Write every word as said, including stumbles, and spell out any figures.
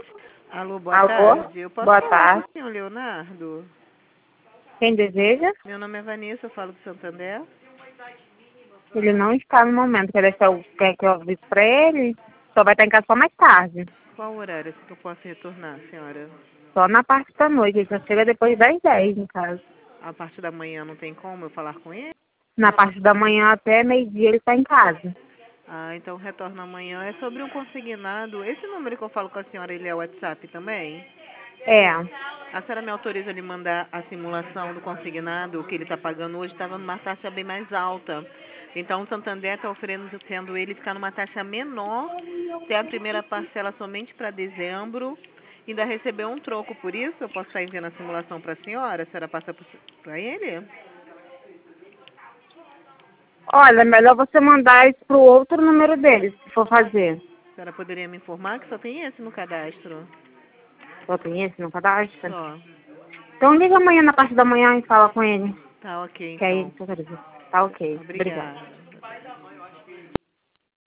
Alô, boa Alô? tarde. Eu posso Boa falar tarde. com o senhor Leonardo? Quem deseja? Meu nome é Vanessa, eu falo do Santander. Ele não está no momento. Quer, deixar, o- quer que eu avise pra ele? Só vai estar em casa só mais tarde. Qual horário assim que eu posso retornar, senhora? Só na parte da noite. Ele só chega depois das dez em casa. A parte da manhã não tem como eu falar com ele? Na parte da manhã até meio-dia ele está em casa. Ah, então retorno amanhã. É sobre um consignado. Esse número que eu falo com a senhora, ele é o WhatsApp também? É. A senhora me autoriza a lhe mandar a simulação do consignado, o que ele está pagando hoje, estava numa taxa bem mais alta. Então o Santander está oferecendo ele ficar numa taxa menor, ter a primeira parcela somente para dezembro, ainda receber um troco por isso. Eu posso estar enviando a simulação para a senhora? A senhora passa para ele? Olha, é melhor você mandar isso pro outro número dele, se for fazer. A senhora poderia me informar que só tem esse no cadastro? Só tem esse no cadastro? Só. Então liga amanhã na parte da manhã e fala com ele. Tá ok, Que aí então. ele fica. Tá ok. Obrigada. Obrigada.